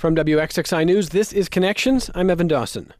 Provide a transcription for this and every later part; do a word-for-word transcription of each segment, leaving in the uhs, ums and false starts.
From W X X I News, this is Connections. I'm Evan Dawson.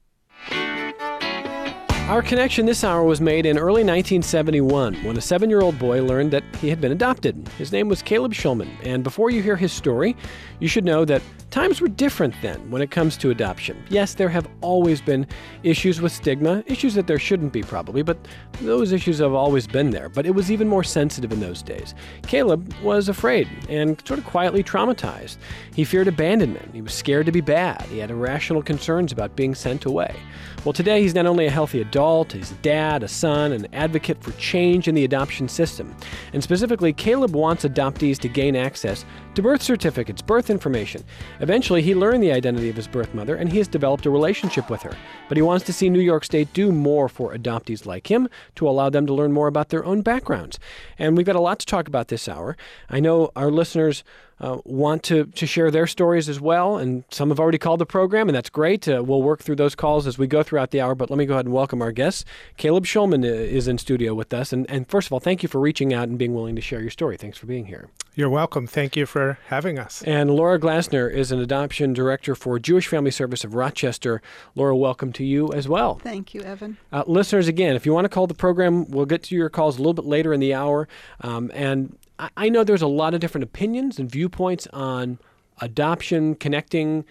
Our connection this hour was made in early nineteen seventy-one when a seven-year-old boy learned that he had been adopted. His name was Caleb Shulman, and before you hear his story, you should know that times were different then when it comes to adoption. Yes, there have always been issues with stigma, issues that there shouldn't be probably, but those issues have always been there. But it was even more sensitive in those days. Caleb was afraid and sort of quietly traumatized. He feared abandonment. He was scared to be bad. He had irrational concerns about being sent away. Well, today he's not only a healthy adult, he's a dad, a son, an advocate for change in the adoption system. And specifically, Caleb wants adoptees to gain access to birth certificates, birth information. Eventually, he learned the identity of his birth mother, and he has developed a relationship with her. But he wants to see New York State do more for adoptees like him to allow them to learn more about their own backgrounds. And we've got a lot to talk about this hour. I know our listeners Uh, want to, to share their stories as well, and some have already called the program, and that's great. Uh, we'll work through those calls as we go throughout the hour, but let me go ahead and welcome our guests. Caleb Shulman is in studio with us, and, and first of all, thank you for reaching out and being willing to share your story. Thanks for being here. You're welcome. Thank you for having us. And Laura Glasner is an adoption director for Jewish Family Service of Rochester. Laura, welcome to you as well. Thank you, Evan. Uh, listeners, again, if you want to call the program, we'll get to your calls a little bit later in the hour, um, and I know there's a lot of different opinions and viewpoints on adoption, connecting,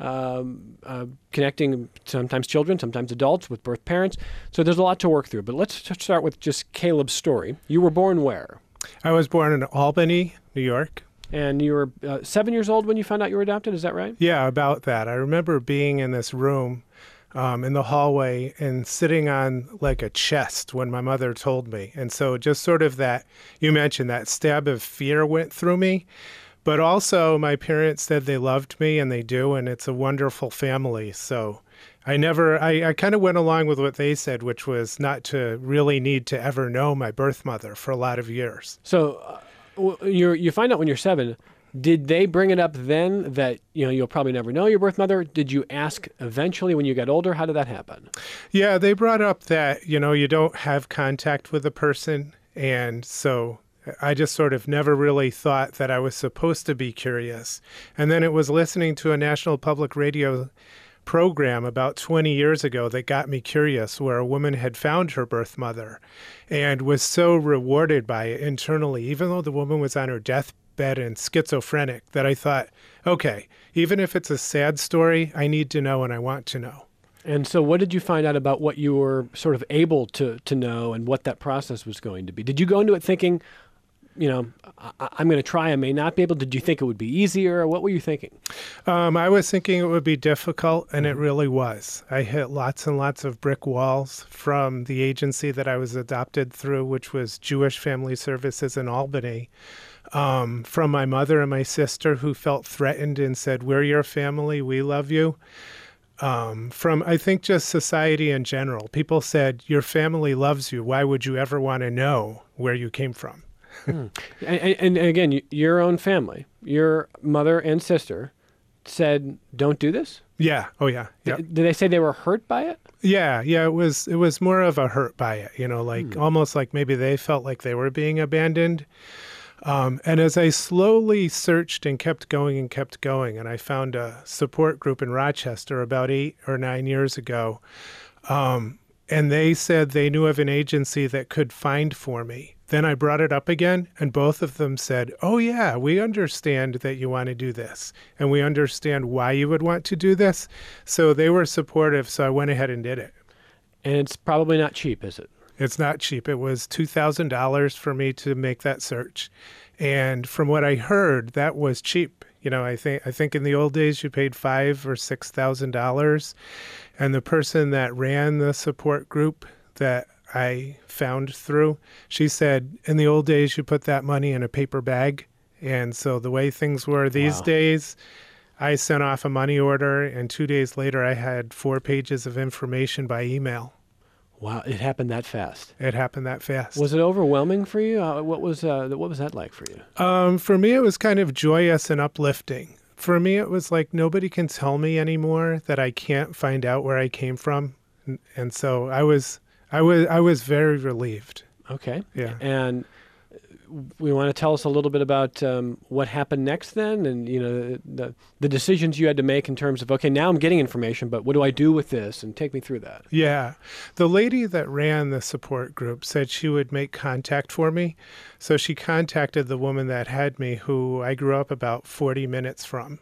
um, uh, connecting sometimes children, sometimes adults with birth parents. So there's a lot to work through. But let's start with just Caleb's story. You were born where? I was born in Albany, New York. And you were uh, seven years old when you found out you were adopted. Is that right? Yeah, about that. I remember being in this room Um, in the hallway and sitting on like a chest when my mother told me. And so just sort of that, you mentioned that stab of fear went through me. But also my parents said they loved me, and they do, and it's a wonderful family. So I never, I, I kind of went along with what they said, which was not to really need to ever know my birth mother for a lot of years. So uh, you you find out when you're seven. Did they bring it up then that, you know, you'll probably never know your birth mother? Did you ask eventually when you got older? How did that happen? Yeah, they brought up that, you know, you don't have contact with a person. And so I just sort of never really thought that I was supposed to be curious. And then it was listening to a National Public Radio program about twenty years ago that got me curious, where a woman had found her birth mother and was so rewarded by it internally, even though the woman was on her deathbed bed and schizophrenic, that I thought, okay, even if it's a sad story, I need to know and I want to know. And so what did you find out about what you were sort of able to, to know and what that process was going to be? Did you go into it thinking, you know, I, I'm going to try, I may not be able? Did you think it would be easier? What were you thinking? Um, I was thinking it would be difficult, and it really was. I hit lots and lots of brick walls from the agency that I was adopted through, which was Jewish Family Services in Albany. Um, from my mother and my sister, who felt threatened and said, we're your family, we love you. Um, from, I think, just society in general. People said, your family loves you. Why would you ever want to know where you came from? hmm. and, and, and again, your own family, your mother and sister said, don't do this? Yeah. Oh, yeah. Yep. Did, did they say they were hurt by it? Yeah. Yeah. It was, it was more of a hurt by it, you know, like hmm. almost like maybe they felt like they were being abandoned. Um, and as I slowly searched and kept going and kept going, and I found a support group in Rochester about eight or nine years ago, um, and they said they knew of an agency that could find for me. Then I brought it up again, and both of them said, oh, yeah, we understand that you want to do this, and we understand why you would want to do this. So they were supportive, so I went ahead and did it. And it's probably not cheap, is it? It's not cheap. It was two thousand dollars for me to make that search. And from what I heard, that was cheap. You know, I think I think in the old days you paid five or six thousand dollars. And the person that ran the support group that I found through, she said, in the old days you put that money in a paper bag. And so the way things were these Wow. days, I sent off a money order, and two days later I had four pages of information by email. Wow, it happened that fast. It happened that fast. Was it overwhelming for you? Uh, what was uh, what was that like for you? Um, for me, it was kind of joyous and uplifting. For me, it was like nobody can tell me anymore that I can't find out where I came from, and, and so I was, I was, I was very relieved. Okay. Yeah. And we want to tell us a little bit about um, what happened next then, and you know the the decisions you had to make in terms of, okay, now I'm getting information, but what do I do with this? And take me through that. Yeah. The lady that ran the support group said she would make contact for me. So she contacted the woman that had me, who I grew up about forty minutes from.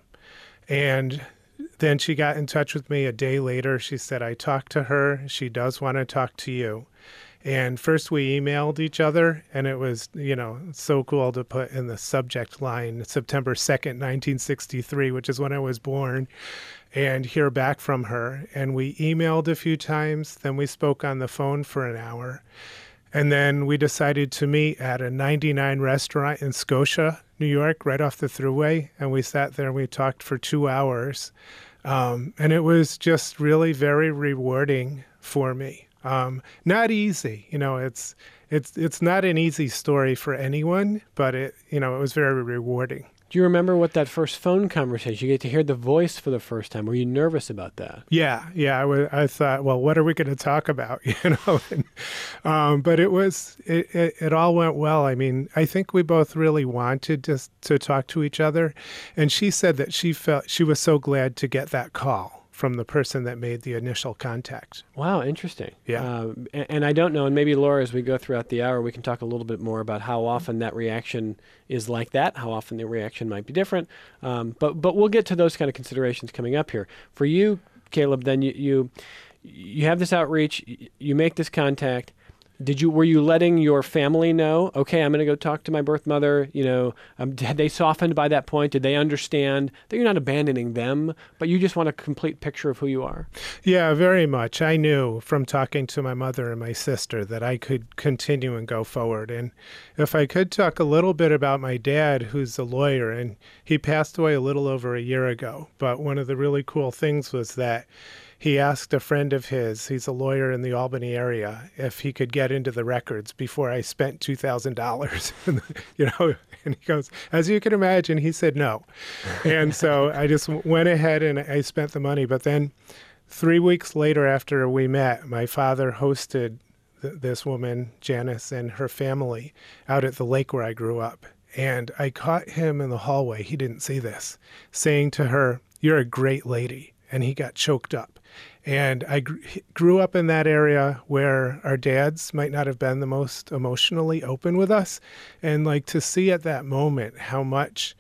And then she got in touch with me a day later. She said, I talked to her. She does want to talk to you. And first we emailed each other, and it was, you know, so cool to put in the subject line, September second, nineteen sixty-three, which is when I was born, and hear back from her. And we emailed a few times. Then we spoke on the phone for an hour. And then we decided to meet at a ninety-nine restaurant in Scotia, New York, right off the Thruway. And we sat there and we talked for two hours. Um, and it was just really very rewarding for me. Um, not easy, you know, it's, it's, it's not an easy story for anyone, but it, you know, it was very rewarding. Do you remember what that first phone conversation, you get to hear the voice for the first time? Were you nervous about that? Yeah. Yeah. I, was, I thought, well, what are we going to talk about? You know, and, um, but it was, it, it, it all went well. I mean, I think we both really wanted to, to talk to each other. And she said that she felt, she was so glad to get that call from the person that made the initial contact. Wow, interesting. Yeah. Uh, and, and I don't know, and maybe Laura, as we go throughout the hour, we can talk a little bit more about how often that reaction is like that, how often the reaction might be different. Um, but but we'll get to those kind of considerations coming up here. For you, Caleb, then you you, you have this outreach, you make this contact. Did you were you letting your family know, okay, I'm going to go talk to my birth mother? You know, um, had they softened by that point? Did they understand that you're not abandoning them, but you just want a complete picture of who you are? Yeah, very much. I knew from talking to my mother and my sister that I could continue and go forward. And if I could talk a little bit about my dad, who's a lawyer, and he passed away a little over a year ago. But one of the really cool things was that he asked a friend of his, he's a lawyer in the Albany area, if he could get into the records before I spent two thousand dollars. You know, and he goes, as you can imagine, he said no. And so I just went ahead and I spent the money. But then three weeks later after we met, my father hosted th- this woman, Janice, and her family out at the lake where I grew up. And I caught him in the hallway, he didn't see this, saying to her, "You're a great lady." And he got choked up. And I gr- grew up in that area where our dads might not have been the most emotionally open with us. And like to see at that moment how much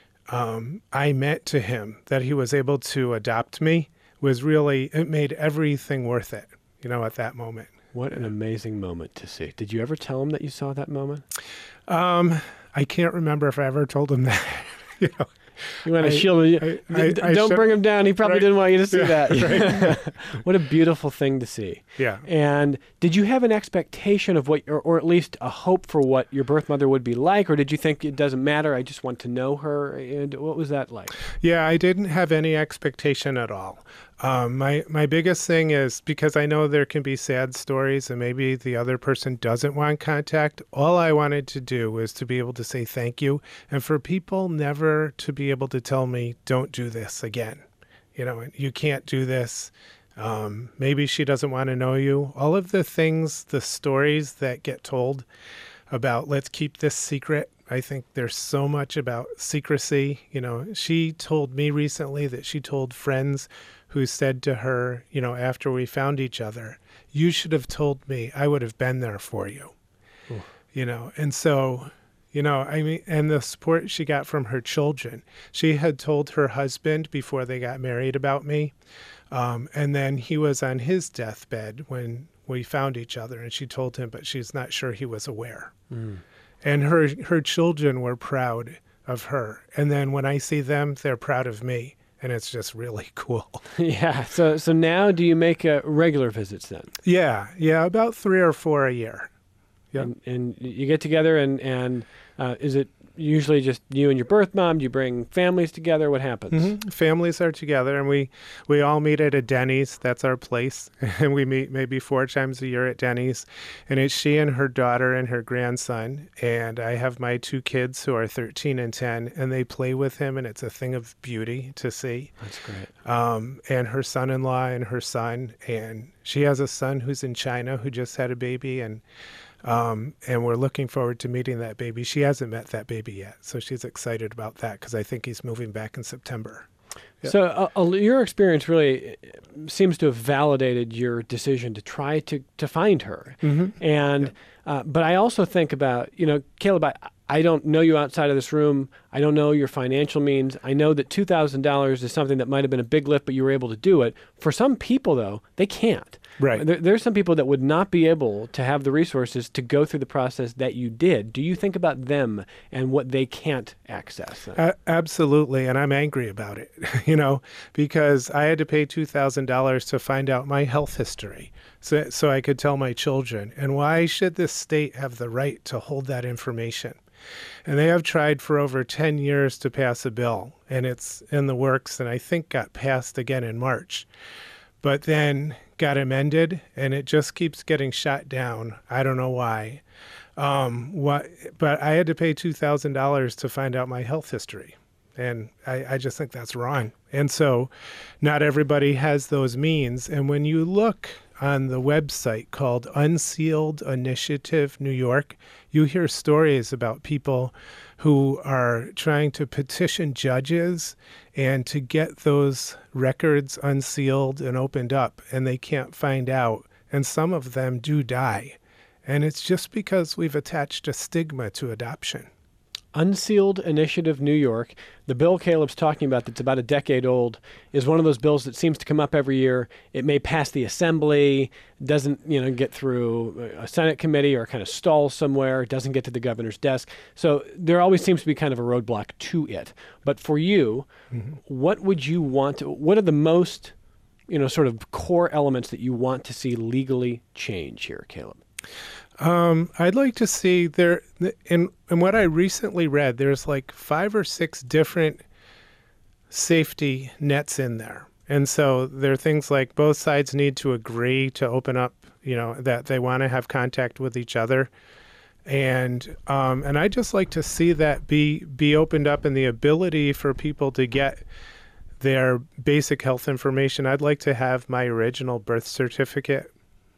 um, I meant to him, that he was able to adopt me, was really, it made everything worth it, you know, at that moment. What an amazing moment to see. Did you ever tell him that you saw that moment? Um, I can't remember if I ever told him that. You know, you want to I, shield him. I, I, I Don't should, bring him down. He probably right, didn't want you to see yeah, that. Right. What a beautiful thing to see. Yeah. And did you have an expectation of what, or, or at least a hope for what your birth mother would be like, or did you think it doesn't matter, I just want to know her? And what was that like? Yeah, I didn't have any expectation at all. Um, my my biggest thing is, because I know there can be sad stories and maybe the other person doesn't want contact, all I wanted to do was to be able to say thank you, and for people never to be able to tell me, don't do this again. You know, you can't do this. Um, maybe she doesn't want to know you. All of the things, the stories that get told about let's keep this secret. I think there's so much about secrecy. You know, she told me recently that she told friends who said to her, you know, after we found each other, you should have told me, I would have been there for you. Ooh. You know, and so, you know, I mean, and the support she got from her children. She had told her husband before they got married about me. Um, and then he was on his deathbed when we found each other, and she told him, but she's not sure he was aware. Mm. And her her children were proud of her. And then when I see them, they're proud of me. And it's just really cool. Yeah. So so now do you make uh, regular visits then? Yeah. Yeah. About three or four a year. Yeah. And, and you get together and, and uh, is it usually just you and your birth mom? Do you bring families together? What happens? Mm-hmm. Families are together, and we, we all meet at a Denny's. That's our place. And we meet maybe four times a year at Denny's. And it's she and her daughter and her grandson. And I have my two kids who are thirteen and ten, and they play with him, and it's a thing of beauty to see. That's great. Um, and her son-in-law and her son. And she has a son who's in China who just had a baby. And Um, and we're looking forward to meeting that baby. She hasn't met that baby yet, so she's excited about that because I think he's moving back in September. Yeah. So uh, uh, your experience really seems to have validated your decision to try to, to find her. Mm-hmm. And Yeah. uh, but I also think about, you know, Caleb, I, I don't know you outside of this room. I don't know your financial means. I know that two thousand dollars is something that might have been a big lift, but you were able to do it. For some people, though, they can't. Right. There, there's some people that would not be able to have the resources to go through the process that you did. Do you think about them and what they can't access? Uh, absolutely, and I'm angry about it, you know, because I had to pay two thousand dollars to find out my health history so, so I could tell my children. And why should this state have the right to hold that information? And they have tried for over ten years to pass a bill, and it's in the works, and I think got passed again in March. But then got amended, and it just keeps getting shot down. I don't know why. Um, what? But I had to pay two thousand dollars to find out my health history, and I, I just think that's wrong. And so not everybody has those means. And when you look on the website called Unsealed Initiative New York, you hear stories about people who are trying to petition judges and to get those records unsealed and opened up, and they can't find out. And some of them do die. And it's just because we've attached a stigma to adoption. Unsealed Initiative New York, the bill Caleb's talking about that's about a decade old, is one of those bills that seems to come up every year. It may pass the assembly, doesn't, you know, get through a Senate committee or kind of stalls somewhere, doesn't get to the governor's desk. So there always seems to be kind of a roadblock to it. But for you, mm-hmm. what would you want to, what are the most, you know, sort of core elements that you want to see legally change here, Caleb? Um, I'd like to see there, in, in what I recently read, there's like five or six different safety nets in there. And so there are things like both sides need to agree to open up, you know, that they want to have contact with each other. And um, and I just like to see that be be opened up, and the ability for people to get their basic health information. I'd like to have my original birth certificate.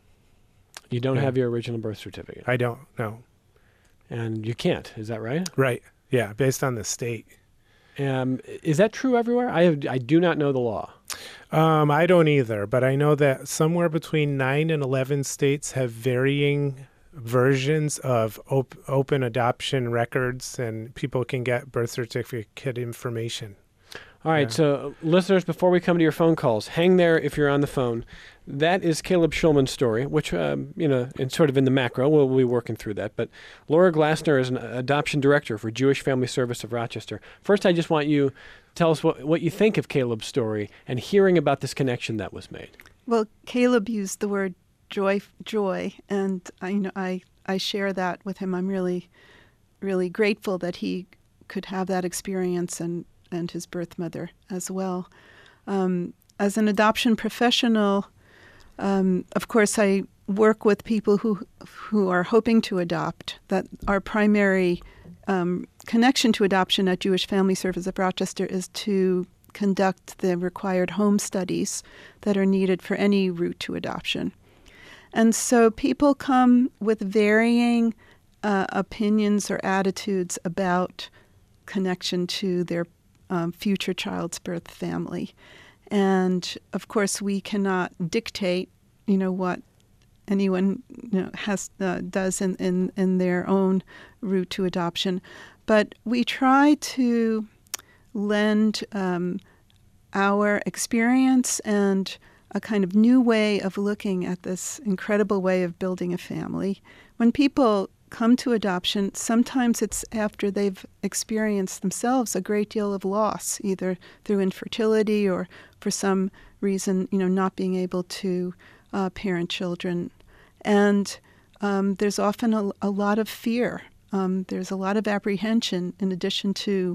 You don't Yeah. have your original birth certificate. I don't know. And you can't, is that right? Right. Yeah, based on the state. Um, is that true everywhere? I have, I do not know the law. Um, I don't either, but I know that somewhere between nine and eleven states have varying versions of op- open adoption records, and people can get birth certificate information. All right, Yeah. so listeners, before we come to your phone calls, hang there if you're on the phone. That is Caleb Shulman's story, which, um, you know, in sort of in the macro, we'll, we'll be working through that. But Laura Glassner is an adoption director for Jewish Family Service of Rochester. First, I just want you to tell us what, what you think of Caleb's story and hearing about this connection that was made. Well, Caleb used the word joy, joy, and I, you know, I, I share that with him. I'm really, really grateful that he could have that experience, and and his birth mother as well. Um, as an adoption professional, um, of course, I work with people who who are hoping to adopt. That our primary um, connection to adoption at Jewish Family Service of Rochester is to conduct the required home studies that are needed for any route to adoption. And so people come with varying uh, opinions or attitudes about connection to their Um, future child's birth family. And of course, we cannot dictate, you know, what anyone you know, has uh, does in, in, in their own route to adoption. But we try to lend um, our experience and a kind of new way of looking at this incredible way of building a family. When people come to adoption, sometimes it's after they've experienced themselves a great deal of loss, either through infertility or for some reason, you know, not being able to uh, parent children. And um, there's often a, a lot of fear. Um, there's a lot of apprehension in addition to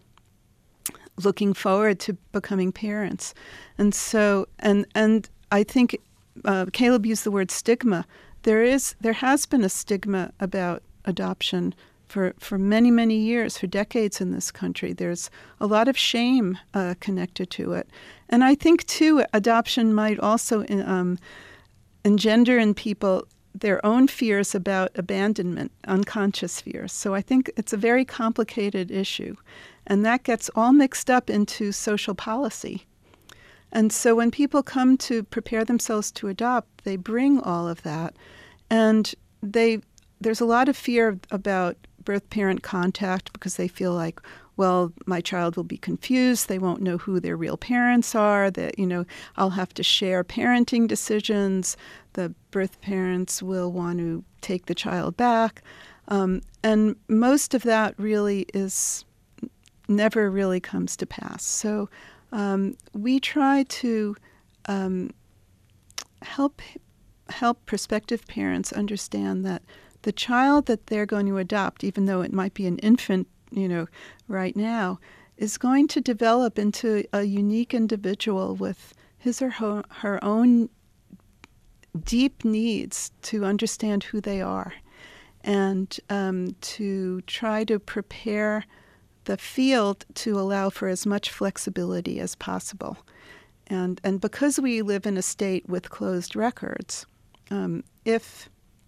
looking forward to becoming parents. And so, and and I think uh, Caleb used the word stigma. There is, there has been a stigma about adoption for, for many, many years, for decades in this country. There's a lot of shame uh, connected to it. And I think, too, adoption might also um, engender in people their own fears about abandonment, unconscious fears. So I think it's a very complicated issue, and that gets all mixed up into social policy. And so when people come to prepare themselves to adopt, they bring all of that, and they there's a lot of fear about birth-parent contact because they feel like, well, my child will be confused. They won't know who their real parents are. That, you know, I'll have to share parenting decisions. The birth parents will want to take the child back. Um, and most of that really is never really comes to pass. So um, we try to um, help help prospective parents understand that the child that they're going to adopt, even though it might be an infant, you know, right now, is going to develop into a unique individual with his or her, her own deep needs to understand who they are, and um, to try to prepare the field to allow for as much flexibility as possible. And, and because we live in a state with closed records, um, if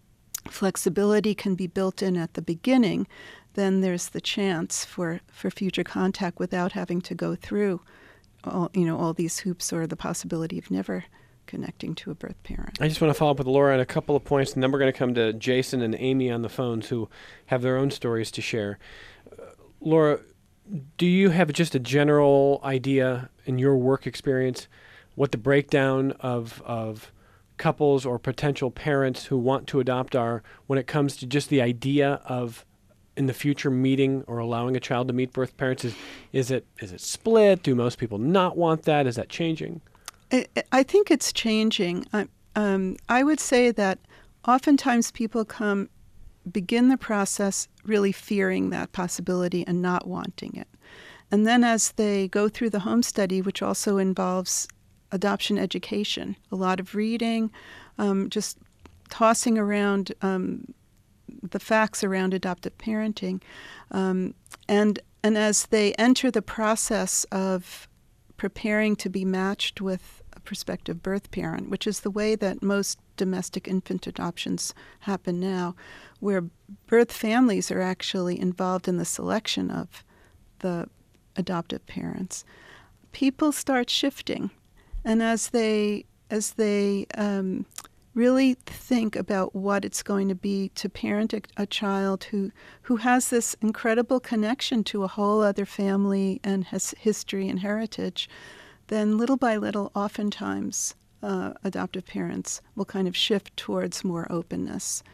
flexibility can be built in at the beginning, then there's the chance for, for future contact without having to go through all, you know, all these hoops or the possibility of never connecting to a birth parent. I just want to follow up with Laura on a couple of points, and then we're going to come to Jason and Amy on the phones who have their own stories to share. Uh, Laura, do you have just a general idea in your work experience what the breakdown of of couples or potential parents who want to adopt are when it comes to just the idea of in the future meeting or allowing a child to meet birth parents? Is is it is it split? Do most people not want that? Is that changing? I, I think it's changing. I, um, I would say that oftentimes people come, begin the process really fearing that possibility and not wanting it. And then as they go through the home study, which also involves adoption education, a lot of reading, um, just tossing around um, the facts around adoptive parenting. Um, and, and as they enter the process of preparing to be matched with a prospective birth parent, which is the way that most domestic infant adoptions happen now, where birth families are actually involved in the selection of the adoptive parents, people start shifting. And as they as they um, really think about what it's going to be to parent a, a child who who has this incredible connection to a whole other family and has history and heritage, then little by little, oftentimes, uh, adoptive parents will kind of shift towards more openness.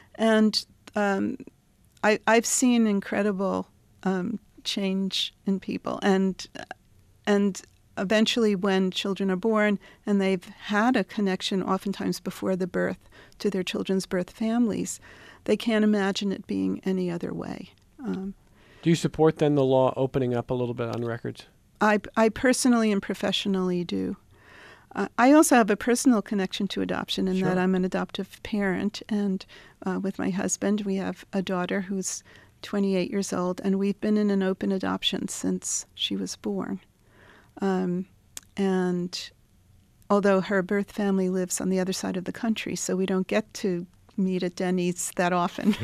And um, I, I've seen incredible um, change in people, and and. Eventually, when children are born and they've had a connection, oftentimes before the birth, to their children's birth families, they can't imagine it being any other way. Um, Do you support, then, the law opening up a little bit on records? I, I personally and professionally do. Uh, I also have a personal connection to adoption in Sure. that I'm an adoptive parent, and uh, with my husband, we have a daughter who's twenty-eight years old, and we've been in an open adoption since she was born. Um, and although her birth family lives on the other side of the country, so we don't get to meet at Denny's that often,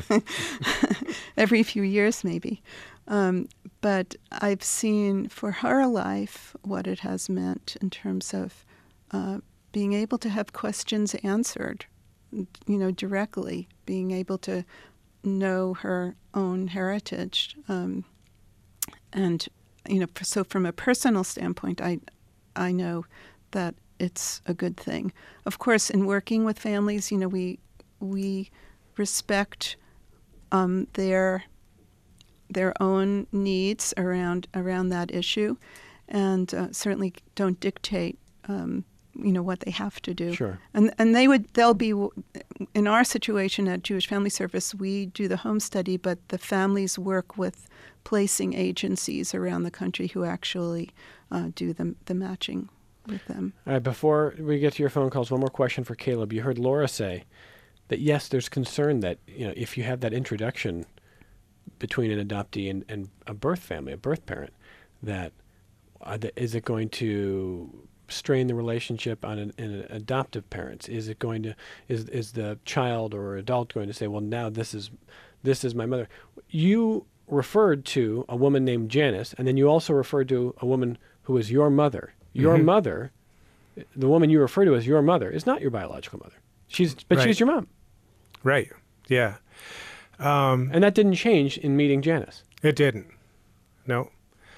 every few years maybe. Um, but I've seen for her life what it has meant in terms of uh, being able to have questions answered, you know, directly, being able to know her own heritage, um, and you know, so from a personal standpoint, I, I know that it's a good thing. Of course, in working with families, you know, we we respect um, their their own needs around around that issue, and uh, certainly don't dictate, um, you know, what they have to do. Sure. And and they would they'll be in our situation at Jewish Family Service. We do the home study, but the families work with placing agencies around the country who actually uh, do the, the matching with them. All right, before we get to your phone calls, one more question for Caleb. You heard Laura say that, yes, there's concern that, you know, if you have that introduction between an adoptee and, and a birth family, a birth parent, that uh, th- is it going to strain the relationship on an, an adoptive parents? Is it going to is is the child or adult going to say, well, now this is this is my mother? You referred to a woman named Janice, and then you also referred to a woman who is your mother. Your Mm-hmm. mother, the woman you refer to as your mother, is not your biological mother. She's but Right. she's your mom, Right. Yeah. Um, and that didn't change in meeting Janice. it didn't. No.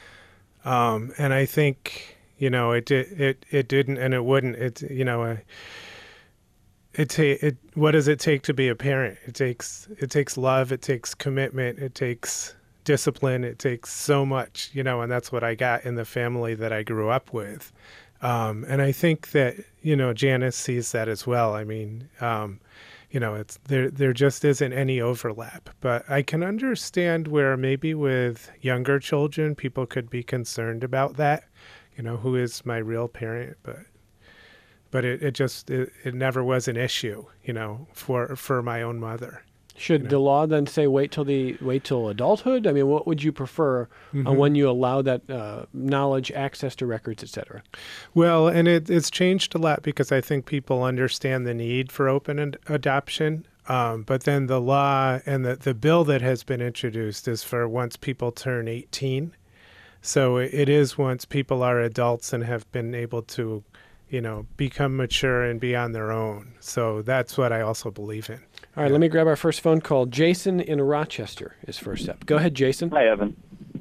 Um, and I think, you know, it did, it, it didn't, and it wouldn't. It, you know, uh, it, ta- it, what does it take to be a parent? It takes, it takes love. It takes commitment. It takes discipline. It takes so much, you know, and that's what I got in the family that I grew up with. Um, and I think that, you know, Janice sees that as well. I mean, um, you know, it's there, there just isn't any overlap, but I can understand where maybe with younger children, people could be concerned about that, you know, who is my real parent, but, but it, it just, it, it never was an issue, you know, for, for my own mother. Should You know. the law then say wait till the wait till adulthood? I mean, what would you prefer Mm-hmm. on when you allow that uh, knowledge, access to records, et cetera? Well, and it, it's changed a lot because I think people understand the need for open ad- adoption. Um, but then the law and the, the bill that has been introduced is for once people turn eighteen. So it, it is once people are adults and have been able to, you know, become mature and be on their own. So that's what I also believe in. All right, let me grab our first phone call. Jason in Rochester is first up. Go ahead, Jason. Hi, Evan.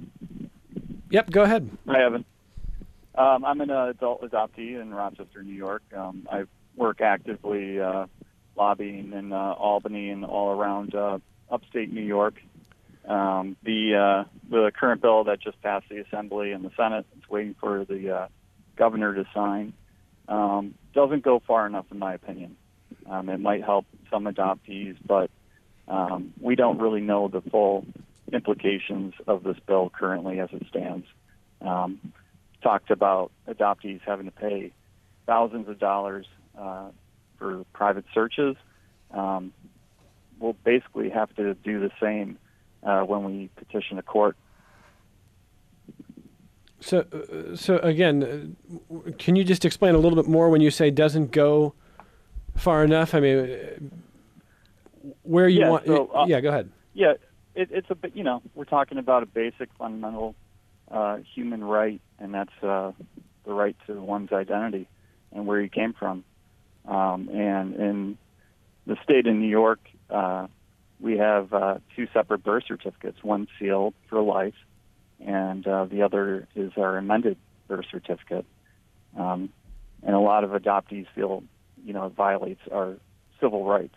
Yep, go ahead. Hi, Evan. Um, I'm an adult adoptee in Rochester, New York. Um, I work actively uh, lobbying in uh, Albany and all around uh, upstate New York. Um, the uh, the current bill that just passed the Assembly and the Senate, it's waiting for the uh, governor to sign, um, doesn't go far enough, in my opinion. Um, it might help some adoptees, but um, we don't really know the full implications of this bill currently as it stands. Um, talked about adoptees having to pay thousands of dollars uh, for private searches. Um, we'll basically have to do the same uh, when we petition a court. So, uh, so again, uh, can you just explain a little bit more when you say doesn't go far enough? I mean, uh, where you Yeah, want? so, uh, yeah, go ahead. Yeah, it, it's a bit, you know, we're talking about a basic fundamental uh, human right, and that's uh, the right to one's identity and where you came from. Um, and in the state of New York, uh, we have uh, two separate birth certificates, one sealed for life, and uh, the other is our amended birth certificate. Um, and a lot of adoptees feel, you know, it violates our civil rights.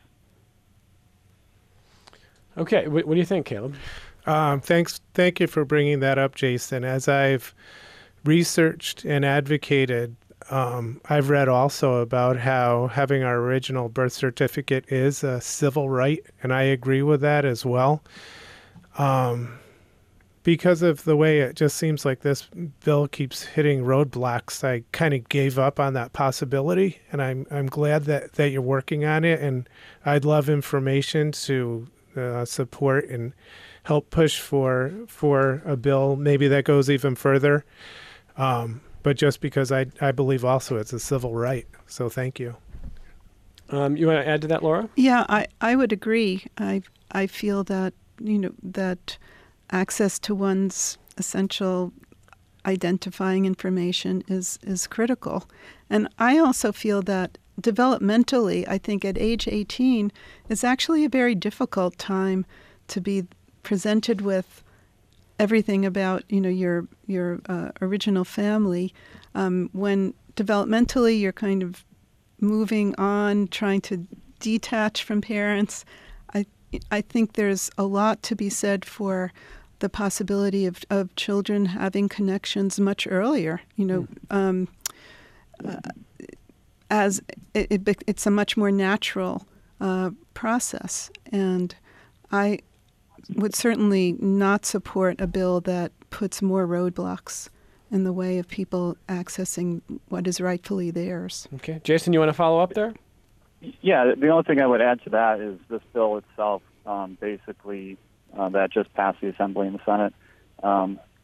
Okay, what, what do you think, Caleb? Um, thanks. Thank you for bringing that up, Jason. As I've researched and advocated, um, I've read also about how having our original birth certificate is a civil right, and I agree with that as well. Um, because of the way it just seems like this bill keeps hitting roadblocks, I kind of gave up on that possibility, and I'm I'm glad that, that you're working on it, and I'd love information to uh, support and help push for for a bill maybe that goes even further. Um, but just because I I believe also it's a civil right. So thank you. Um, you want to add to that, Laura? Yeah, I, I would agree. I I feel that, you know, that access to one's essential identifying information is, is critical. And I also feel that developmentally, I think at age eighteen is actually a very difficult time to be presented with everything about, you know, your your uh, original family. Um, when developmentally you're kind of moving on, trying to detach from parents, I I think there's a lot to be said for the possibility of, of children having connections much earlier. You know, um, uh, as it, it, it's a much more natural uh, process, and I would certainly not support a bill that puts more roadblocks in the way of people accessing what is rightfully theirs. Okay, Jason, you want to follow up there? Yeah, the only thing I would add to that is this bill itself, um, basically, uh, that just passed the Assembly and the Senate, um,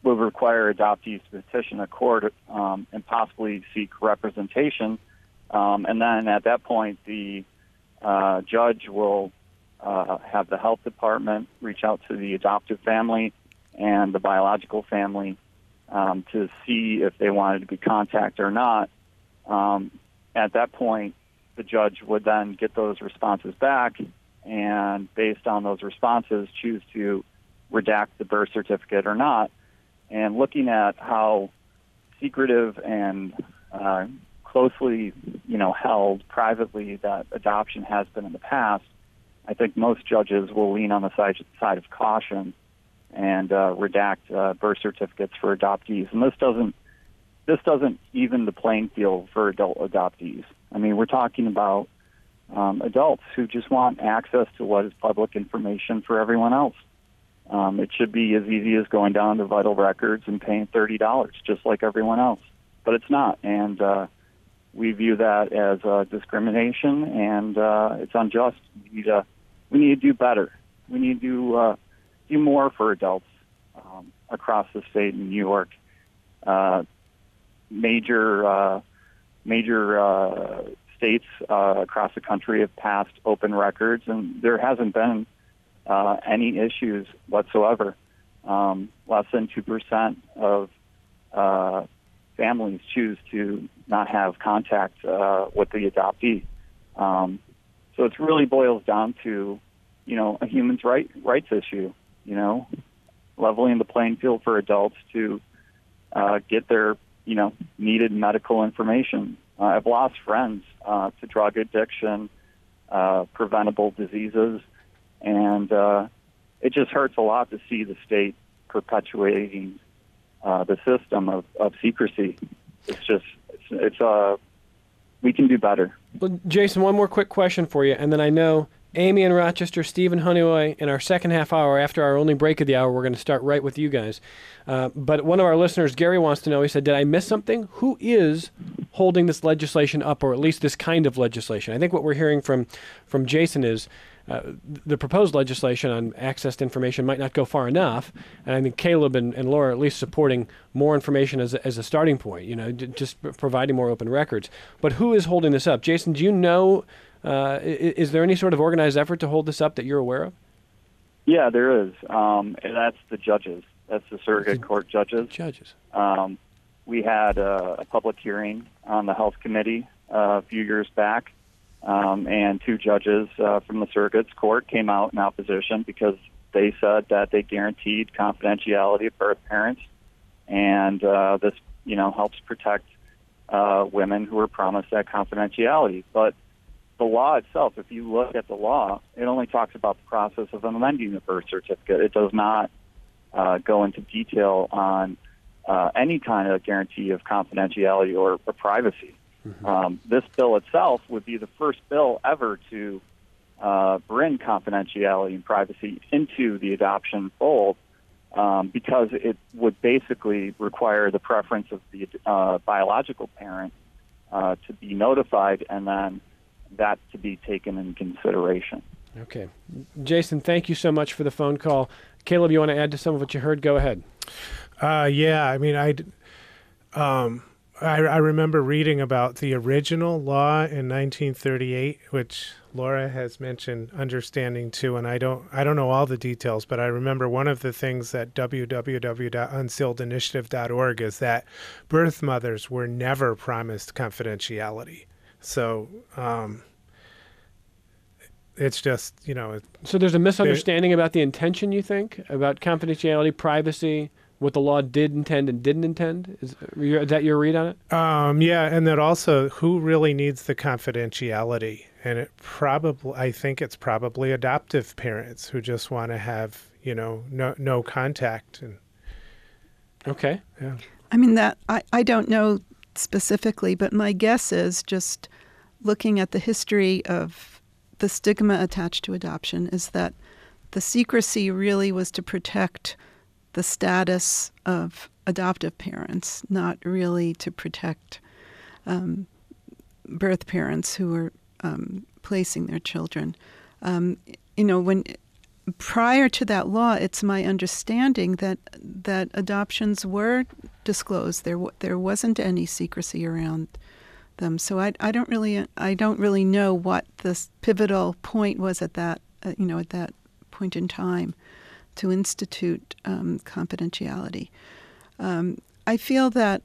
would require adoptees to petition a court um, and possibly seek representation. Um, and then at that point, the uh, judge will uh, have the health department reach out to the adoptive family and the biological family um, to see if they wanted to be contacted or not. Um, at that point, the judge would then get those responses back and, based on those responses, choose to redact the birth certificate or not. And looking at how secretive and uh, closely, you know, held privately that adoption has been in the past, I think most judges will lean on the side, side of caution and uh, redact uh, birth certificates for adoptees. And this doesn't this doesn't even the playing field for adult adoptees. I mean, we're talking about um, adults who just want access to what is public information for everyone else. Um, it should be as easy as going down to Vital Records and paying thirty dollars, just like everyone else. But it's not, and uh, we view that as uh, discrimination, and uh, it's unjust. We need, to, we need to do better. We need to uh, do more for adults um, across the state in New York. Uh, major uh, major uh, states uh, across the country have passed open records, and there hasn't been Uh, any issues whatsoever. Um, less than two percent of uh, families choose to not have contact uh, with the adoptee. Um, so it really boils down to, you know, a human right, rights issue, you know, leveling the playing field for adults to uh, get their, you know, needed medical information. Uh, I've lost friends uh, to drug addiction, uh, preventable diseases, and uh, it just hurts a lot to see the state perpetuating uh, the system of, of secrecy. It's just, it's, it's uh, we can do better. Well, Jason, one more quick question for you, and then I know Amy in Rochester, Stephen Honeoye, in our second half hour, after our only break of the hour, we're going to start right with you guys. Uh, but one of our listeners, Gary, wants to know, he said, did I miss something? Who is holding this legislation up, or at least this kind of legislation? I think what we're hearing from, from Jason is uh, the proposed legislation on access to information might not go far enough, and I think Caleb and, and Laura are at least supporting more information as a, as a starting point, you know, just providing more open records. But who is holding this up? Jason, do you know... Uh, is, is there any sort of organized effort to hold this up that you're aware of? Yeah, there is, um, and that's the judges. That's the surrogate the court judges. Judges. Um, we had a, a public hearing on the Health Committee uh, a few years back, um, and two judges uh, from the surrogates court came out in opposition because they said that they guaranteed confidentiality of birth parents, and uh, this, you know, helps protect uh, women who are promised that confidentiality. But the law itself, if you look at the law, it only talks about the process of amending the birth certificate. It does not uh, go into detail on uh, any kind of guarantee of confidentiality or, or privacy. Mm-hmm. Um, this bill itself would be the first bill ever to uh, bring confidentiality and privacy into the adoption fold, um, because it would basically require the preference of the uh, biological parent uh, to be notified, and then that to be taken in consideration. Okay. Jason, thank you so much for the phone call. Caleb, you want to add to some of what you heard? Go ahead. Uh, yeah, I mean, I, um, I, I remember reading about the original law in nineteen thirty-eight, which Laura has mentioned understanding too, and I don't, I don't know all the details, but I remember one of the things at w w w dot unsealed initiative dot org is that birth mothers were never promised confidentiality. So um, it's just, you know. It, so there's a misunderstanding about the intention, you think, about confidentiality, privacy, what the law did intend and didn't intend? Is, is that your read on it? Um, yeah, and that also, who really needs the confidentiality? And it probably, I think it's probably adoptive parents who just want to have, you know, no no contact. And okay. Yeah. I mean, that I, I don't know specifically, but my guess is, just looking at the history of the stigma attached to adoption, is that the secrecy really was to protect the status of adoptive parents, not really to protect um, birth parents who were um, placing their children. Um, you know, when prior to that law, it's my understanding that that adoptions were disclosed. There w- there wasn't any secrecy around them. So I I don't really I don't really know what this pivotal point was at that uh, you know at that point in time to institute um, confidentiality. Um, I feel that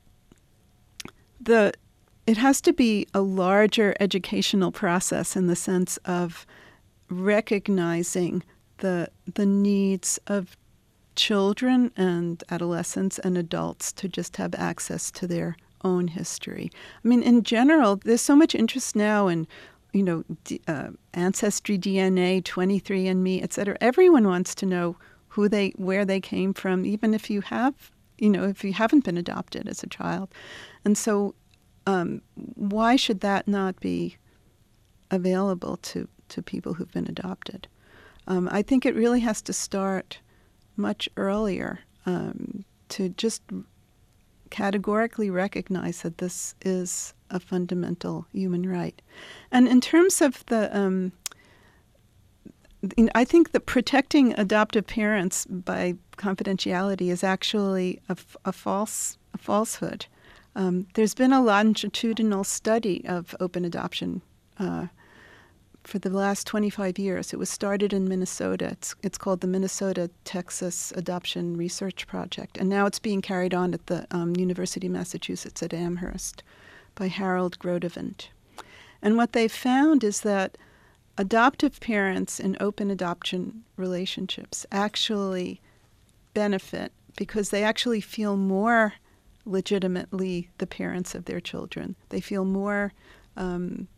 the it has to be a larger educational process in the sense of recognizing the the needs of children and adolescents and adults to just have access to their own history. I mean, in general, there's so much interest now in, you know, d- uh, ancestry, D N A, twenty-three and me, et cetera. Everyone wants to know who they, where they came from, even if you have, you know, if you haven't been adopted as a child. And so, um, why should that not be available to, to people who've been adopted? Um, I think it really has to start much earlier um, to just categorically recognize that this is a fundamental human right. And in terms of the, um, I think that protecting adoptive parents by confidentiality is actually a, a false a falsehood. Um, there's been a longitudinal study of open adoption uh, for the last twenty-five years. It was started in Minnesota. It's, it's called the Minnesota-Texas Adoption Research Project. And now it's being carried on at the um, University of Massachusetts at Amherst by Harold Grodevant. And what they found is that adoptive parents in open adoption relationships actually benefit because they actually feel more legitimately the parents of their children. They feel more um,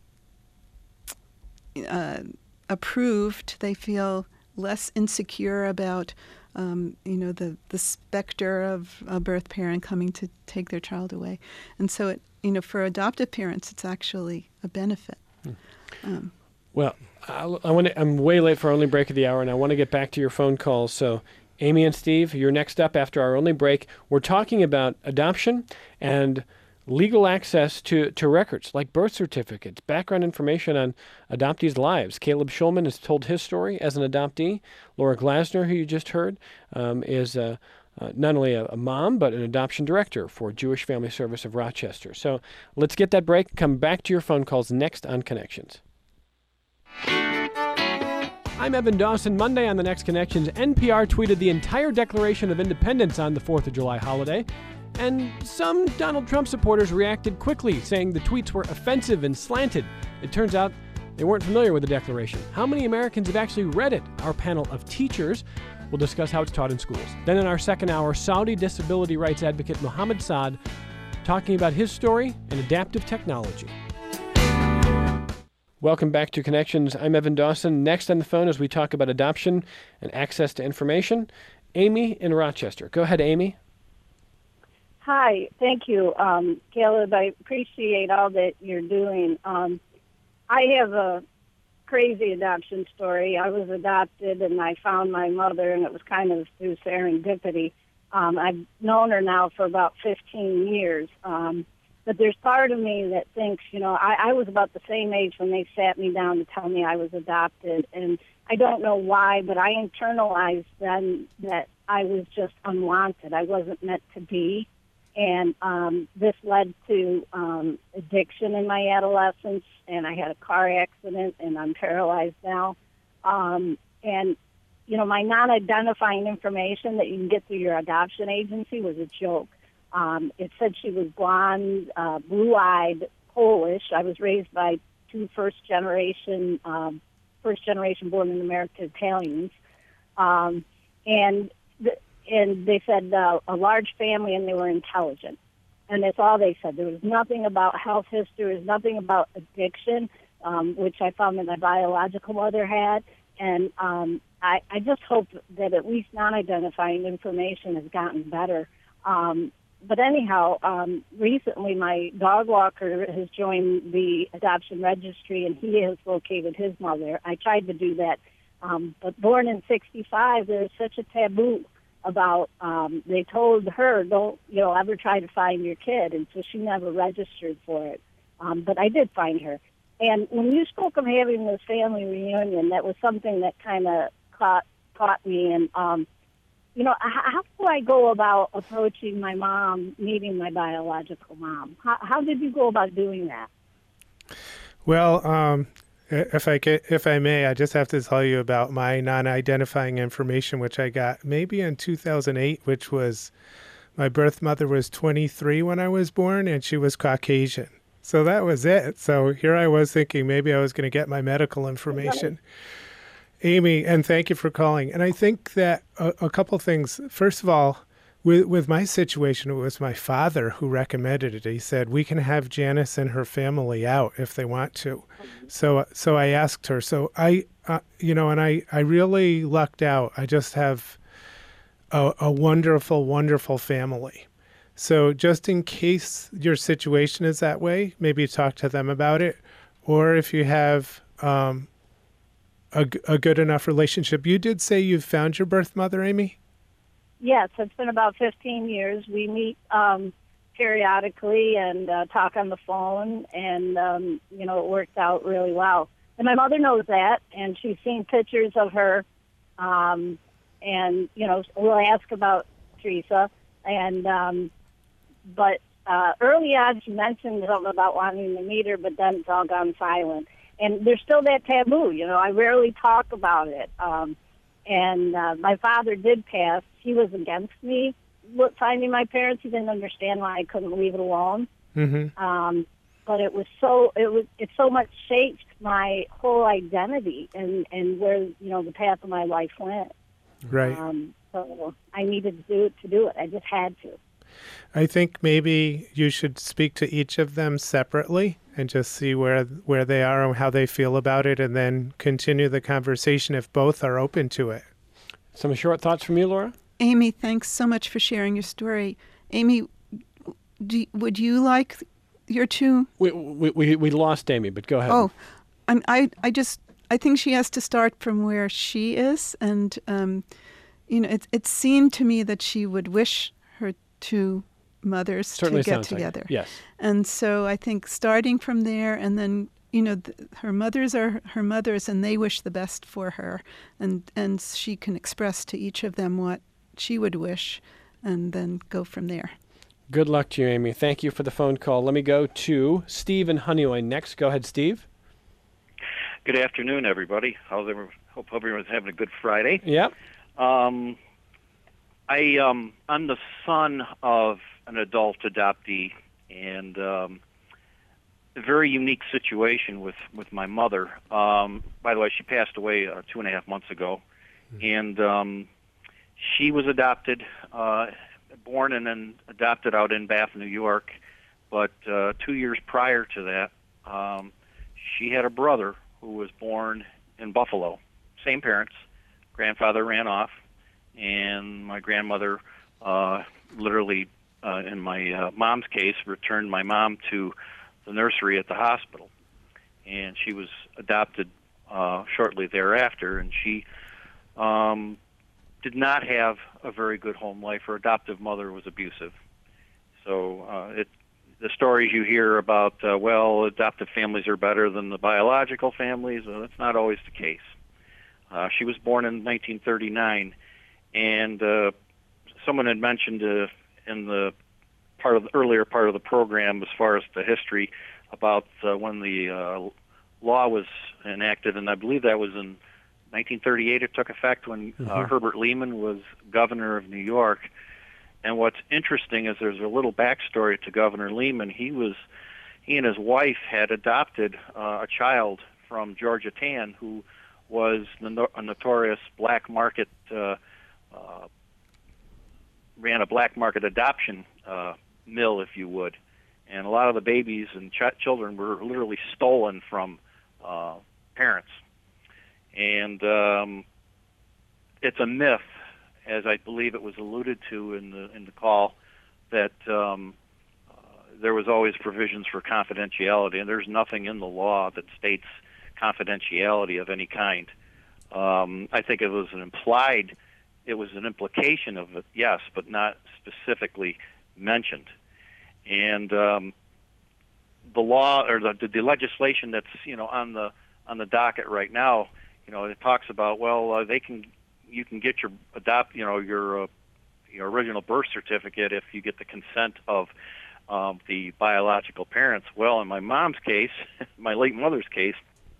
Uh, approved. They feel less insecure about, um, you know, the, the specter of a birth parent coming to take their child away. And so, it, you know, for adoptive parents, it's actually a benefit. Hmm. Um, Well, I, I want to, I'm way late for our only break of the hour, and I want to get back to your phone calls. So, Amy and Steve, you're next up after our only break. We're talking about adoption and legal access to, to records like birth certificates, background information on adoptees' lives. Caleb Shulman has told his story as an adoptee. Laura Glasner, who you just heard, um, is uh, uh, not only a, a mom, but an adoption director for Jewish Family Service of Rochester. So let's get that break. Come back to your phone calls next on Connections. I'm Evan Dawson. Monday on The Next Connections, N P R tweeted the entire Declaration of Independence on the fourth of July holiday. And some Donald Trump supporters reacted quickly, saying the tweets were offensive and slanted. It turns out they weren't familiar with the Declaration. How many Americans have actually read it? Our panel of teachers will discuss how it's taught in schools. Then in our second hour, Saudi disability rights advocate Mohammed Saad talking about his story and adaptive technology. Welcome back to Connections. I'm Evan Dawson. Next on the phone as we talk about adoption and access to information, Amy in Rochester. Go ahead, Amy. Hi, thank you, um, Caleb. I appreciate all that you're doing. Um, I have a crazy adoption story. I was adopted, and I found my mother, and it was kind of through serendipity. Um, I've known her now for about fifteen years, um, but there's part of me that thinks, you know, I, I was about the same age when they sat me down to tell me I was adopted, and I don't know why, but I internalized then that I was just unwanted. I wasn't meant to be. And um, this led to um, addiction in my adolescence, and I had a car accident, and I'm paralyzed now. Um, and, you know, my non-identifying information that you can get through your adoption agency was a joke. Um, it said she was blonde, uh, blue-eyed, Polish. I was raised by two first-generation, um, first-generation born in America Italians. Um, and the And they said uh, a large family, and they were intelligent. And that's all they said. There was nothing about health history. There was nothing about addiction, um, which I found that my biological mother had. And um, I, I just hope that at least non-identifying information has gotten better. Um, but anyhow, um, recently my dog walker has joined the adoption registry, and he has located his mother. I tried to do that. Um, but born in sixty-five, there's such a taboo about, um, they told her, don't, you know, ever try to find your kid, and so she never registered for it. Um, but I did find her. And when you spoke of having this family reunion, that was something that kind of caught caught me. And um, you know, how, how do I go about approaching my mom, meeting my biological mom? How, how did you go about doing that? Well, um, if I ca- if I may, I just have to tell you about my non-identifying information, which I got maybe in two thousand eight, which was my birth mother was twenty-three when I was born, and she was Caucasian. So that was it. So here I was thinking maybe I was going to get my medical information. Amy, and thank you for calling. And I think that a, a couple things. First of all, with with my situation, it was my father who recommended it. He said, we can have Janice and her family out if they want to. So so I asked her. So I, uh, you know, and I, I really lucked out. I just have a, a wonderful, wonderful family. So just in case your situation is that way, maybe talk to them about it. Or if you have um, a, a good enough relationship. You did say you've found your birth mother, Amy? Yes, it's been about fifteen years. We meet um, periodically and uh, talk on the phone, and, um, you know, it worked out really well. And my mother knows that, and she's seen pictures of her, um, and, you know, we'll ask about Teresa. And, um, but uh, early on she mentioned something about wanting to meet her, but then it's all gone silent. And there's still that taboo, you know, I rarely talk about it. Um, and uh, my father did pass. He was against me finding my parents. He didn't understand why I couldn't leave it alone. Mm-hmm. Um, but it was so it was it so much shaped my whole identity and, and where, you know, the path of my life went. Right. Um, so I needed to do it to do it. I just had to. I think maybe you should speak to each of them separately and just see where where they are and how they feel about it, and then continue the conversation if both are open to it. Some short thoughts from you, Laura? Amy, thanks so much for sharing your story. Amy, do, would you like your two? We, we we we lost Amy, but go ahead. Oh, I'm, I I just I think she has to start from where she is, and um, you know, it it seemed to me that she would wish her two mothers Certainly to get sounds together. Like it. Yes. And so I think starting from there, and then, you know, th- her mothers are her mothers, and they wish the best for her, and and she can express to each of them what she would wish, and then go from there. Good luck to you, Amy. Thank you for the phone call. Let me go to Steve in Honeyway next. Go ahead, Steve. Good afternoon, everybody. How's everyone? Hope everyone's having a good Friday. Yep. Um, I um, I'm the son of an adult adoptee, and um, a very unique situation with, with my mother. Um, by the way, she passed away uh, two and a half months ago, mm-hmm. and um, she was adopted, uh, born and then adopted out in Bath, New York. But uh, two years prior to that, um, she had a brother who was born in Buffalo. Same parents. Grandfather ran off, and my grandmother uh, literally, uh, in my uh, mom's case, returned my mom to the nursery at the hospital. And she was adopted uh, shortly thereafter, and she um, did not have a very good home life. Her adoptive mother was abusive. So uh, it, the stories you hear about, uh, well, adoptive families are better than the biological families, well, that's not always the case. Uh, she was born in nineteen thirty-nine, and uh, someone had mentioned uh, in the part of the earlier part of the program, as far as the history, about uh, when the uh, law was enacted, and I believe that was in nineteen thirty-eight. It took effect when uh, mm-hmm. Herbert Lehman was governor of New York. And what's interesting is there's a little backstory to Governor Lehman. He was, he and his wife had adopted uh, a child from Georgia Tann, who was a notorious black market, uh, uh, ran a black market adoption uh, mill, if you would. And a lot of the babies and ch- children were literally stolen from uh, parents. And um, it's a myth, as I believe it was alluded to in the in the call, that um, uh, there was always provisions for confidentiality, and there's nothing in the law that states confidentiality of any kind. Um, I think it was an implied, it was an implication of it, yes, but not specifically mentioned. And um, the law or the, the legislation that's you know on the on the docket right now you know, it talks about, well, uh, they can, you can get your adopt, you know, your, uh, your original birth certificate if you get the consent of um, the biological parents. Well, in my mom's case, my late mother's case,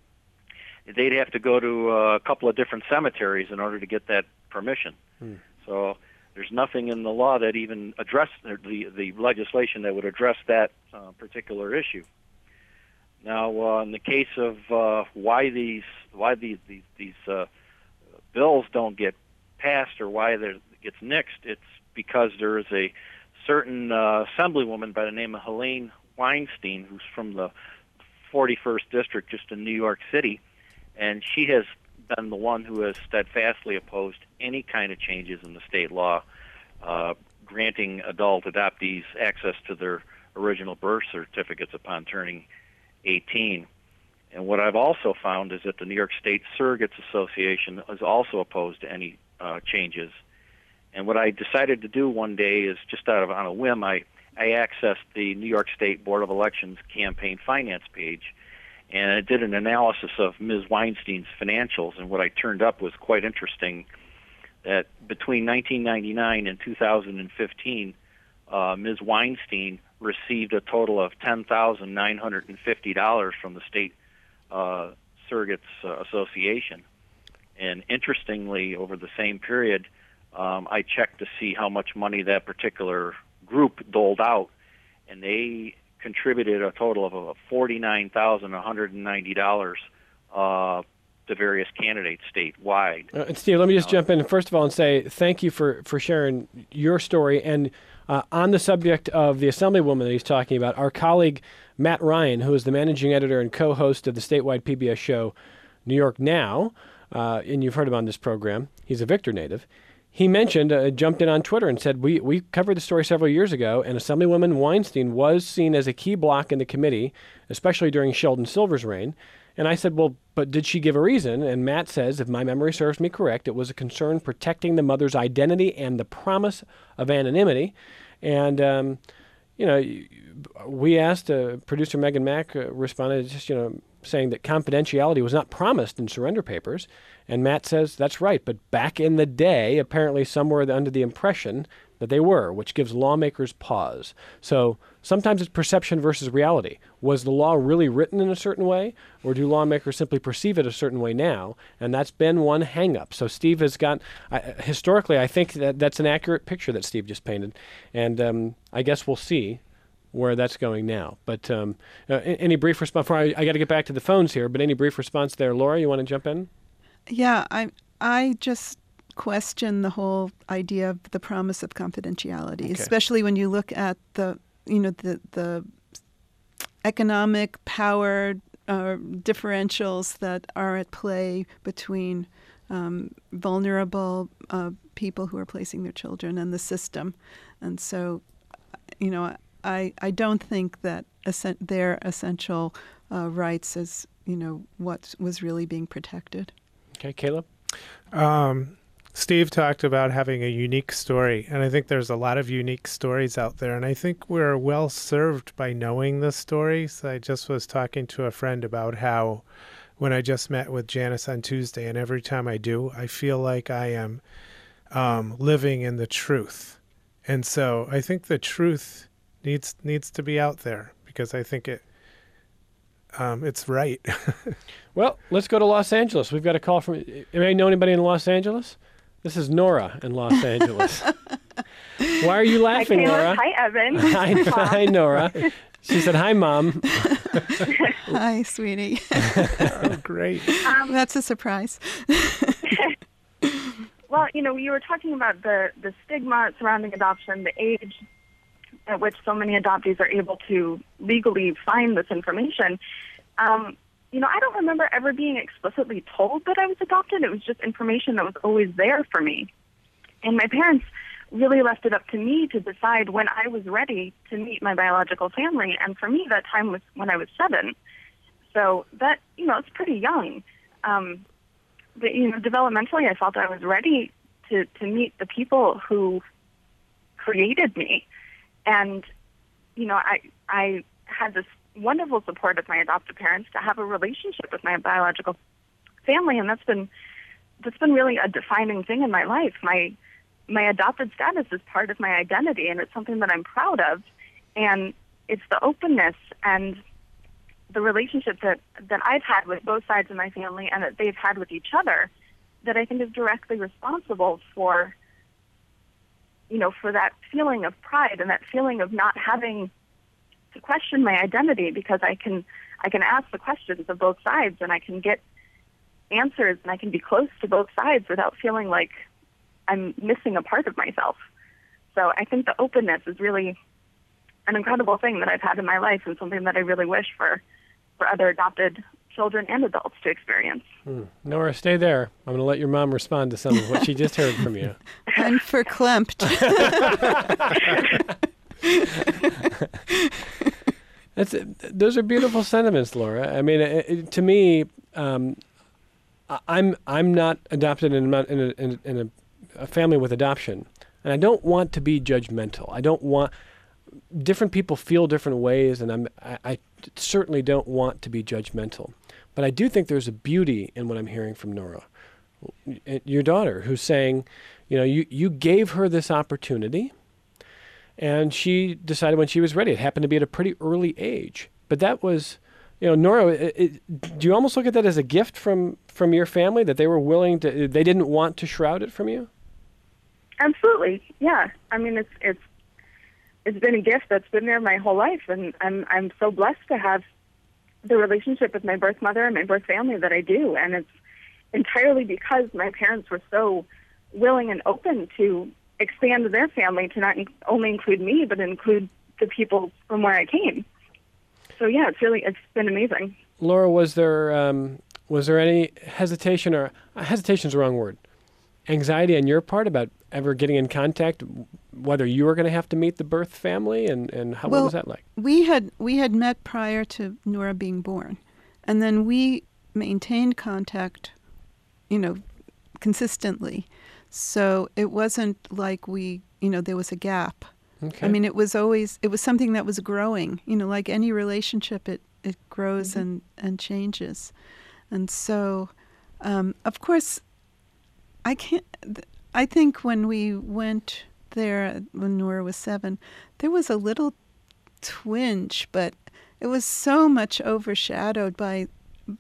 they'd have to go to uh, a couple of different cemeteries in order to get that permission. Hmm. So there's nothing in the law that even address the the legislation that would address that uh, particular issue. Now, uh, in the case of uh, why these why these these, these uh, bills don't get passed or why there gets nixed, it's because there is a certain uh, assemblywoman by the name of Helene Weinstein, who's from the forty-first district, just in New York City, and she has been the one who has steadfastly opposed any kind of changes in the state law uh, granting adult adoptees access to their original birth certificates upon turning eighteen. And what I've also found is that the New York State Surrogates Association is also opposed to any uh, changes. And what I decided to do one day is, just out of on a whim, I, I accessed the New York State Board of Elections campaign finance page, and I did an analysis of Miz Weinstein's financials, and what I turned up was quite interesting, that between nineteen ninety-nine and two thousand fifteen, uh, Miz Weinstein received a total of ten thousand nine hundred fifty dollars from the State uh, Surrogates uh, Association. And interestingly, over the same period, um, I checked to see how much money that particular group doled out, and they contributed a total of forty-nine thousand one hundred ninety dollars uh, to various candidates statewide. Uh, and Steve, let me just uh, jump in first of all and say thank you for, for sharing your story. And uh, on the subject of the assemblywoman that he's talking about, our colleague Matt Ryan, who is the managing editor and co-host of the statewide P B S show New York Now, uh, and you've heard him on this program, he's a Victor native. He mentioned, uh, jumped in on Twitter and said, we, we covered the story several years ago, and Assemblywoman Weinstein was seen as a key block in the committee, especially during Sheldon Silver's reign. And I said, well, but did she give a reason? And Matt says, if my memory serves me correct, it was a concern protecting the mother's identity and the promise of anonymity. And, um, you know, we asked, uh, producer Megan Mack uh, responded just, you know, saying that confidentiality was not promised in surrender papers. And Matt says, that's right, but back in the day, apparently some were under the impression that they were, which gives lawmakers pause. So sometimes it's perception versus reality. Was the law really written in a certain way, or do lawmakers simply perceive it a certain way now? And that's been one hang-up. So Steve has got, uh, historically, I think that that's an accurate picture that Steve just painted. And um, I guess we'll see where that's going now. But um, uh, any brief response? Before I, I got to get back to the phones here, but any brief response there? Laura, you want to jump in? Yeah, I I just question the whole idea of the promise of confidentiality, okay. Especially when you look at the you know the the economic power uh, differentials that are at play between um, vulnerable uh, people who are placing their children and the system, and so you know I I don't think that essen- their essential uh, rights is you know what was really being protected. Okay, Caleb? Um, Steve talked about having a unique story, and I think there's a lot of unique stories out there, and I think we're well served by knowing the stories. I just was talking to a friend about how when I just met with Janice on Tuesday, and every time I do, I feel like I am um, living in the truth. And so I think the truth needs needs to be out there, because I think it Um, it's right. Well, let's go to Los Angeles. We've got a call from, anybody know anybody in Los Angeles? This is Nora in Los Angeles. Why are you laughing, hi, Nora? Hi, Evan. Hi, hi, Nora. She said, hi, Mom. Hi, sweetie. Oh, great. Um, That's a surprise. Well, you know, you were talking about the, the stigma surrounding adoption, the age at which so many adoptees are able to legally find this information. Um, you know, I don't remember ever being explicitly told that I was adopted. It was just information that was always there for me. And my parents really left it up to me to decide when I was ready to meet my biological family. And for me, that time was when I was seven. So that, you know, it's pretty young. Um, but, you know, developmentally, I felt I was ready to, to meet the people who created me. And, you know, I I had this wonderful support of my adoptive parents to have a relationship with my biological family, and that's been that's been really a defining thing in my life. My my adopted status is part of my identity, and it's something that I'm proud of. And it's the openness and the relationship that, that I've had with both sides of my family and that they've had with each other that I think is directly responsible for, you know, for that feeling of pride and that feeling of not having to question my identity, because I can I can ask the questions of both sides and I can get answers and I can be close to both sides without feeling like I'm missing a part of myself. So I think the openness is really an incredible thing that I've had in my life and something that I really wish for, for other adopted children and adults to experience. Hmm. Nora, stay there. I'm going to let your mom respond to some of what she just heard from you. I'm verklempt. That's those are beautiful sentiments, Laura. I mean, it, it, to me, um, I- I'm I'm not adopted in a, in, a, in, a, in a, a family with adoption, and I don't want to be judgmental. I don't want different people feel different ways, and I'm I, I certainly don't want to be judgmental. But I do think there's a beauty in what I'm hearing from Nora, your daughter, who's saying, you know, you you gave her this opportunity. And she decided when she was ready. It happened to be at a pretty early age. But that was, you know, Nora, it, it, do you almost look at that as a gift from, from your family, that they were willing to, they didn't want to shroud it from you? Absolutely, yeah. I mean, it's it's it's been a gift that's been there my whole life, and I'm I'm so blessed to have the relationship with my birth mother and my birth family that I do, and it's entirely because my parents were so willing and open to expand their family to not in- only include me, but include the people from where I came. So yeah, it's really, it's been amazing. Laura, was there um, was there any hesitation, or uh, hesitation is the wrong word, anxiety on your part about ever getting in contact, whether you were going to have to meet the birth family, and, and how well, what was that like? We had we had met prior to Nora being born, and then we maintained contact, you know, consistently. So it wasn't like we, you know, there was a gap. Okay. I mean, it was always, it was something that was growing. You know, like any relationship, it, it grows mm-hmm. and, and changes. And so, um, of course, I can't, I think when we went there, when Nora was seven, there was a little twinge, but it was so much overshadowed by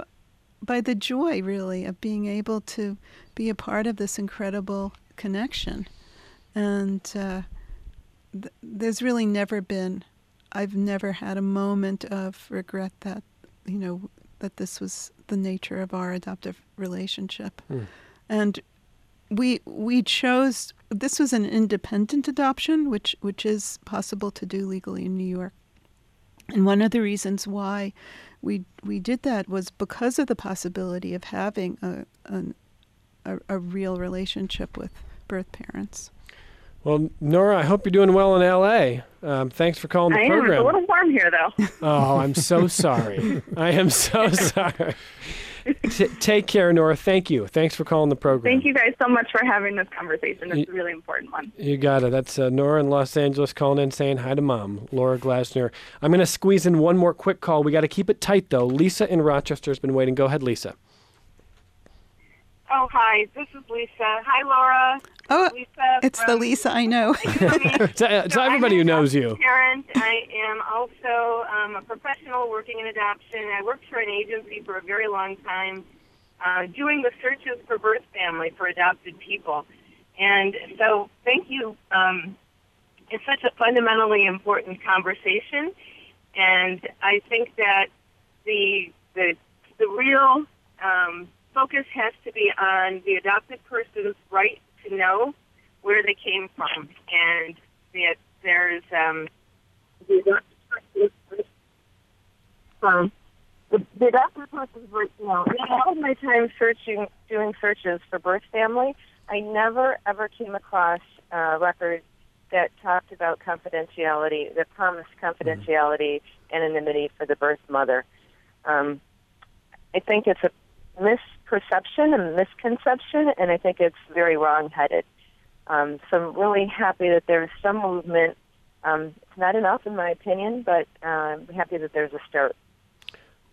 by the joy, really, of being able to be a part of this incredible connection. And uh, th- there's really never been, I've never had a moment of regret that, you know, that this was the nature of our adoptive relationship. Mm. And we we chose, this was an independent adoption, which which is possible to do legally in New York. And one of the reasons why we we did that was because of the possibility of having a a, a real relationship with birth parents. Well, Nora, I hope you're doing well in L A. Um, thanks for calling the I program. am. It's a little warm here, though. Oh, I'm so sorry. I am so sorry. T- take care, Nora. Thank you. Thanks for calling the program. Thank you guys so much for having this conversation. It's you, a really important one. You got it. That's uh, Nora in Los Angeles calling in saying hi to Mom, Laura Glasner. I'm going to squeeze in one more quick call. We got to keep it tight, though. Lisa in Rochester has been waiting. Go ahead, Lisa. Oh, hi. This is Lisa. Hi, Laura. Oh, Lisa it's the Lisa I know. so, uh, so everybody who knows you. Parent. I am also um, a professional working in adoption. I worked for an agency for a very long time, uh, doing the searches for birth family for adopted people. And so thank you. Um, it's such a fundamentally important conversation. And I think that the the, the real um, focus has to be on the adopted person's right to know where they came from. And that there's um, the adopted um, The, the adopted person's right to know. In all of my time searching, doing searches for birth family, I never, ever came across a record that talked about confidentiality, that promised confidentiality, mm-hmm. anonymity for the birth mother. Um, I think it's a misperception, a misconception, and I think it's very wrong-headed. Um, so I'm really happy that there's some movement. Um, it's not enough, in my opinion, but uh, I'm happy that there's a start.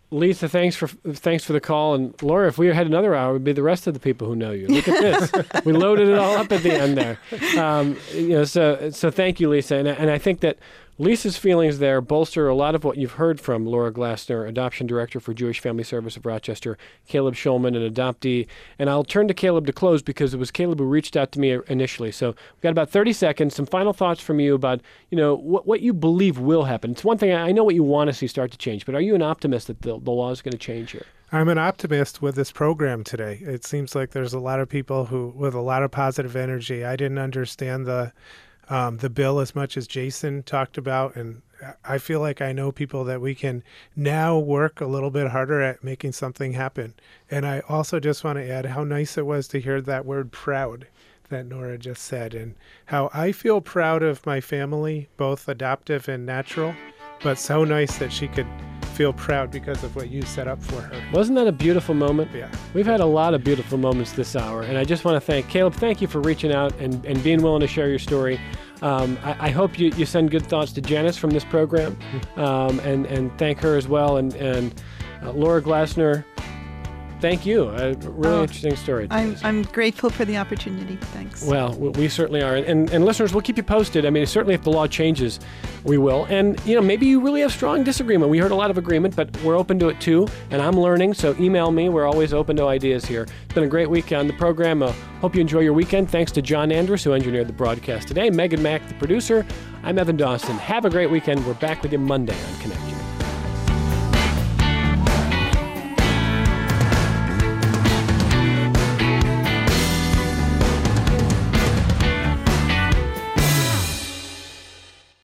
Lisa, thanks for thanks for the call. And Laura, if we had another hour, it would be the rest of the people who know you. Look at this. We loaded it all up at the end there. Um, you know, so so thank you, Lisa. And, and I think that Lisa's feelings there bolster a lot of what you've heard from Laura Glasner, Adoption Director for Jewish Family Service of Rochester, Caleb Shulman, an adoptee. And I'll turn to Caleb to close because it was Caleb who reached out to me initially. So we've got about thirty seconds. Some final thoughts from you about, you know, what, what you believe will happen. It's one thing, I know what you want to see start to change, but are you an optimist that the, the law is going to change here? I'm an optimist with this program today. It seems like there's a lot of people who, with a lot of positive energy. I didn't understand the Um, the bill as much as Jason talked about, and I feel like I know people that we can now work a little bit harder at making something happen. And I also just want to add how nice it was to hear that word proud that Nora just said, and how I feel proud of my family, both adoptive and natural, but so nice that she could feel proud because of what you set up for her. Wasn't that a beautiful moment? Yeah. We've had a lot of beautiful moments this hour, and I just want to thank Caleb. Thank you for reaching out and, and being willing to share your story. Um, I, I hope you, you send good thoughts to Janice from this program, um, and, and thank her as well. And, and uh, Laura Glasner, thank you. A really Oh, interesting story. I'm, I'm grateful for the opportunity. Thanks. Well, we we certainly are. And, and, and listeners, we'll keep you posted. I mean, certainly if the law changes, we will. And, you know, maybe you really have strong disagreement. We heard a lot of agreement, but we're open to it too. And I'm learning, so email me. We're always open to ideas here. It's been a great week on the program. Uh, hope you enjoy your weekend. Thanks to John Andrus, who engineered the broadcast today. Megan Mack, the producer. I'm Evan Dawson. Have a great weekend. We're back with you Monday on Connect You.